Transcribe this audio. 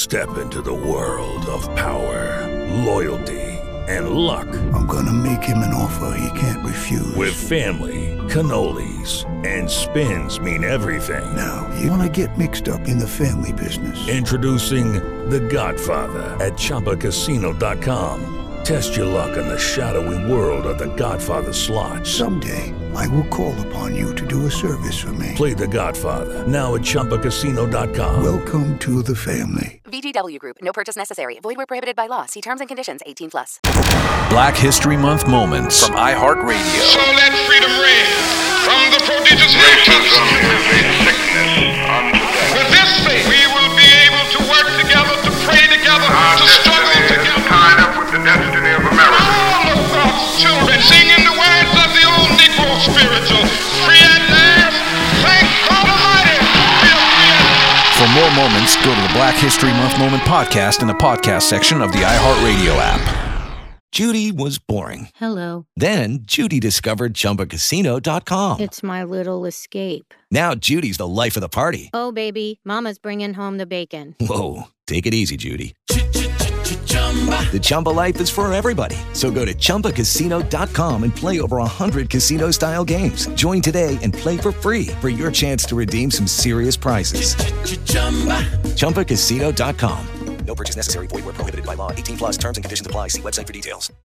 Step into the world of power, loyalty, and luck. I'm gonna make him an offer he can't refuse. With family, cannolis, and spins mean everything. Now, you wanna get mixed up in the family business. Introducing The Godfather at ChumbaCasino.com. Test your luck in the shadowy world of The Godfather slot. Someday, I will call upon you to do a service for me. Play The Godfather now at ChumbaCasino.com. Welcome to the family. VGW Group. No purchase necessary. Void where prohibited by law. See terms and conditions. 18+. Black History Month moments from iHeartRadio. So let freedom ring from the prodigious nations. With this faith, we will be able to work together, to pray together, to struggle together. Tied up with the destiny of America. All of God's children singing the words of the old Negro spiritual. Free at last. Thank God Almighty. For more moments, go to the Black History Month Moment podcast in the podcast section of the iHeartRadio app. Judy was boring. Hello. Then Judy discovered ChumbaCasino.com. It's my little escape. Now Judy's the life of the party. Oh, baby, mama's bringing home the bacon. Whoa, take it easy, Judy. The Chumba life is for everybody. So go to ChumbaCasino.com and play over 100 casino-style games. Join today and play for free for your chance to redeem some serious prizes. ChumbaCasino.com. No purchase necessary. Void where prohibited by law. 18+ terms and conditions apply. See website for details.